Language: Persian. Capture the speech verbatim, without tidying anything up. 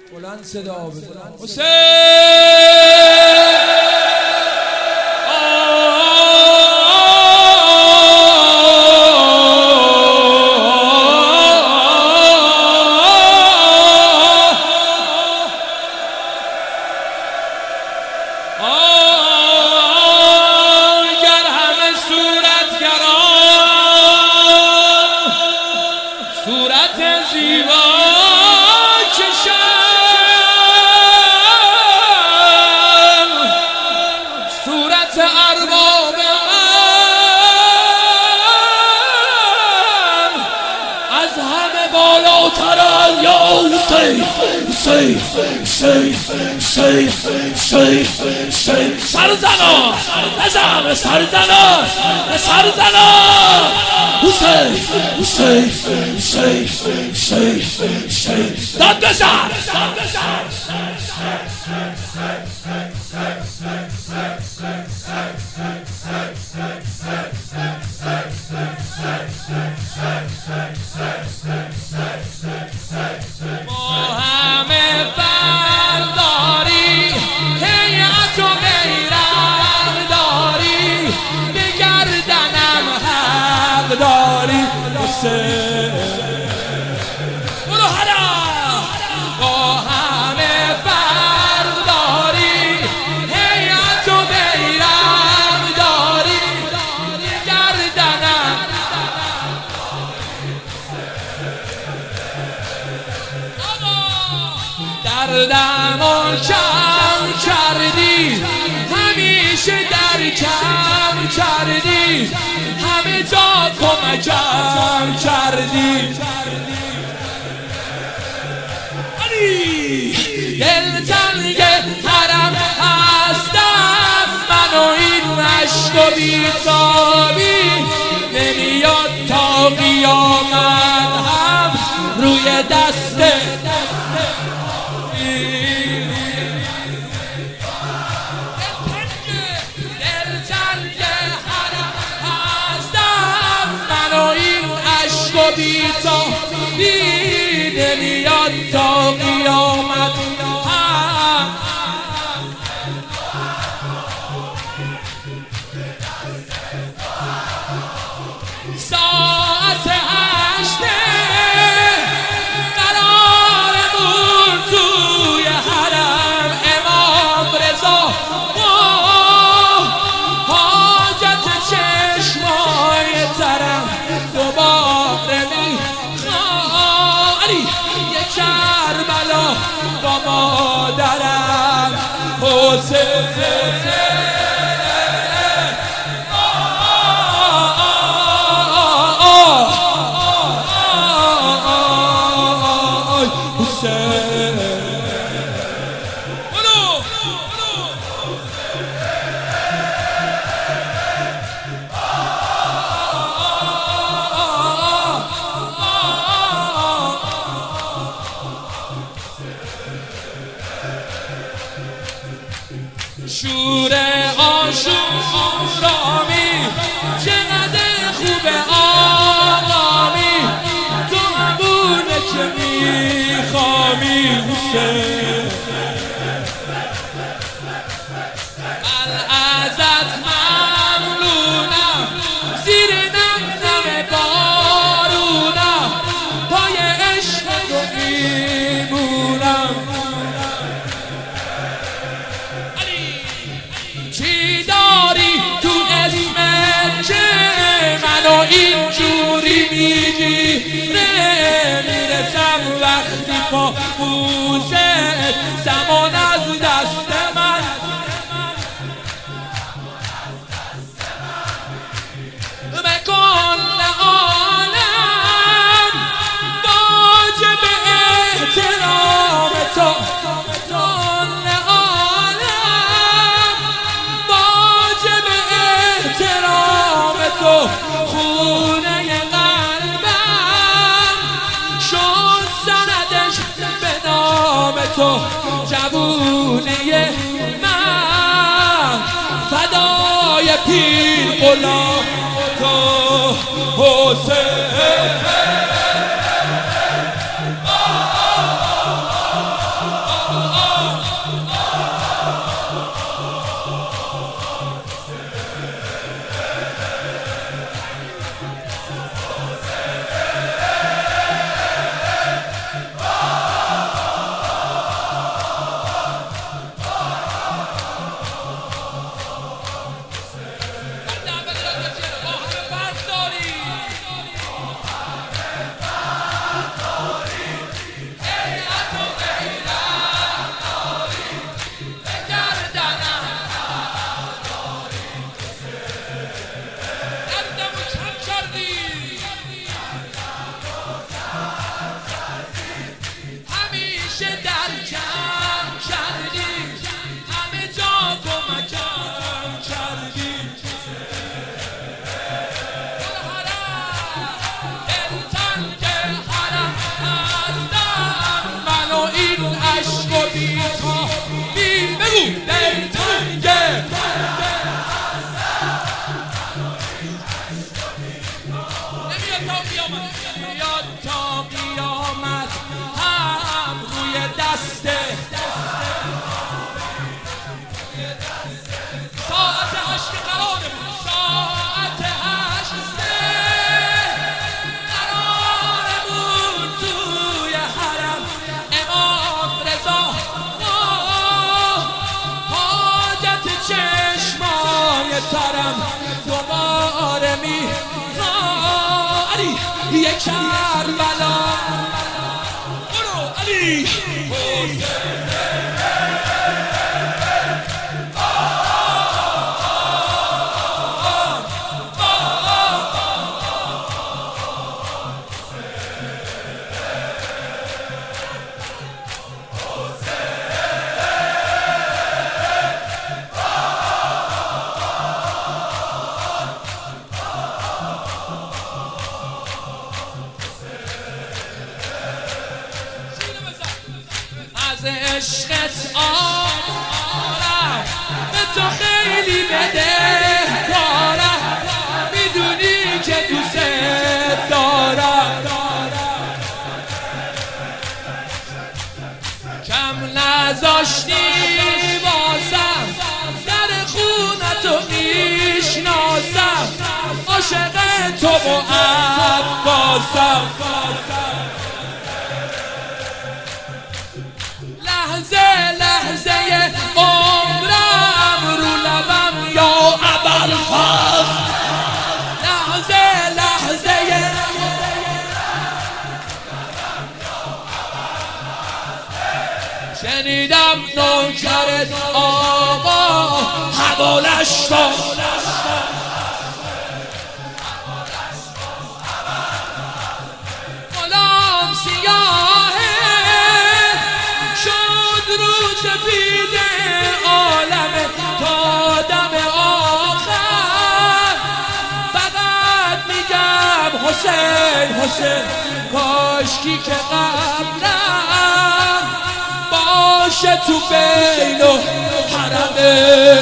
بلند صدا بزن حسین. صورت زیبا کشم، صورت ارباب از همه بالاترن. یا حسین حسین حسین حسین حسین حسین. سر زنا بزن، سر زنا سر زنا. حسین حسین حسین حسین حسین. داد بزن. ما همه برداری هیئت و غیرت داری، به گردنم حق داری. برو حالا با همه برداری هیئت و غیرت داری، به گردنم دردمو کم کردی، همیشه در کم کردی، همه جا کمکم کردی. دل تنگ حرم هستم من و این عشق و بیتابی، نمیاد تا قیامت هم روی دست بیتا بی نمیاد تا قیامت. ساعت هشته قرارمون توی حرم امام رضا، حاجت چشمای ترم دوباره میخوام. علی یه کربلا با مادرم حسین. شور آشورامی چقدر خوبه آرامی، تو همونه که میخوامی حسین. ازت ممنونم زیر نم بارونم، پای عشق تو میمونم. چی داری تو اسمت که منو اینجوری میگیره؟ میرسم وقتی پا بوزت زمان از دست من به کل عالم واجب احترام تو. خونه قلبم شد سندش به نام تو، جوونه من فدای پیر غلام تو حسین. دوباره می علی یک کربلا برو علی عشقت آرم به تو خیلی بدهکارم میدونی که دوست دارم کم نذاشتی بازم در خونتو میشناسم عاشق تو با عباسم لحظه لحظه عمرم رو لبم یا ابوالفضل لحظه لحظه شنیدم نوکرت آقا حوالش کن غلام سیاهه سفید عالم تا دم آخر فقط میگم حسین حسین کاشکی که قبرم باشه تو بین و حرم